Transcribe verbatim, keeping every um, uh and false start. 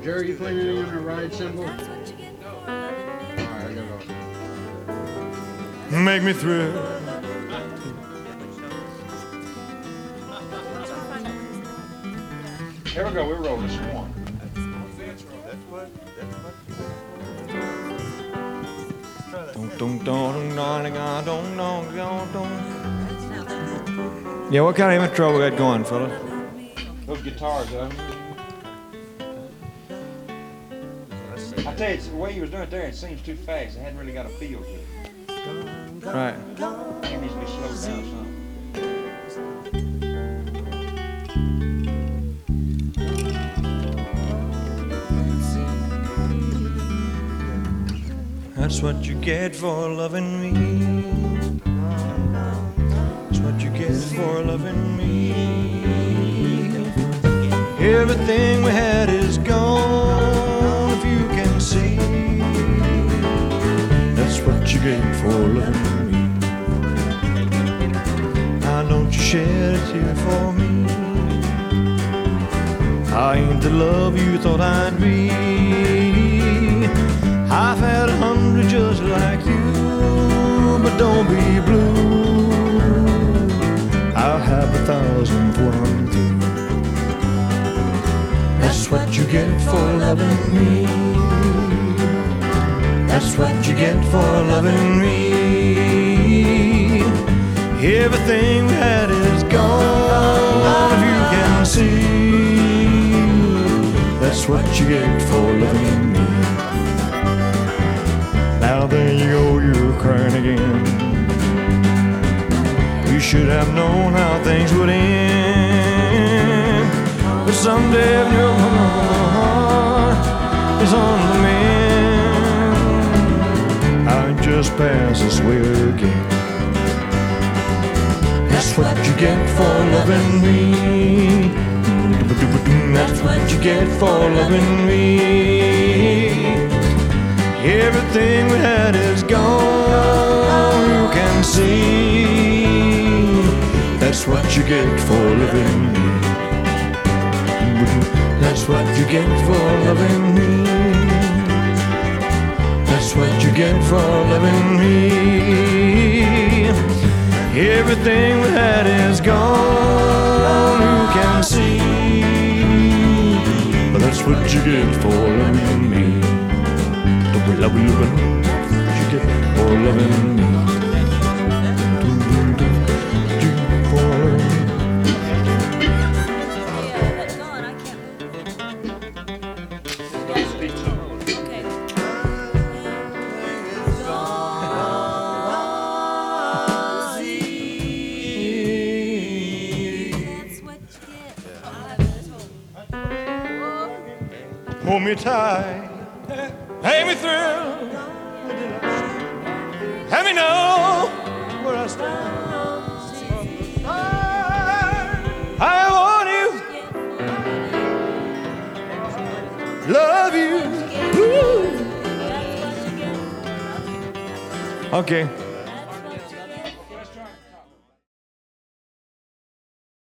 Jerry, you playing anything on the ride cymbal? Alright, I gotta go. Make me thrill. Here we go, we're rolling this one. Dun, dun, dun, dun, dun, dun, dun, dun, dun. Yeah, what kind of intro we got going, fella? Those guitars, though. I tell you, it's the way you was doing it there, it seems too fast. It hadn't really got a feel to it. Right. It needs to be slowed down some. That's what you get for loving me. That's what you get for loving me. Everything we had is gone, if you can see. That's what you get for loving me. Now don't you shed a tear for me. I ain't the love you thought I'd be. I've had a hundred just like you, but don't be blue. I'll have a thousand when I'm through. That's what you get for loving me. That's what you get for loving me. Everything we had is gone, if you can see. That's what you get for loving me. Now there you go, you're crying again. You should have known how things would end. But someday if your heart is on the mend, I just pass this way again. That's what you get for loving me. That's what you get for loving me. Everything we had is gone, you can see. That's what you get for loving me. That's what you get for loving me. That's what you get for loving me. Everything we had is gone, you can see. But that's what you get for loving me. Love you, but you get for loving me. For loving me. Yeah, that's gone. I can't move. Okay. That's what you get. I'll have this hold. Hold me tight. Make me thrill. Let me know where I stand. I want you. Love you. Woo. Okay.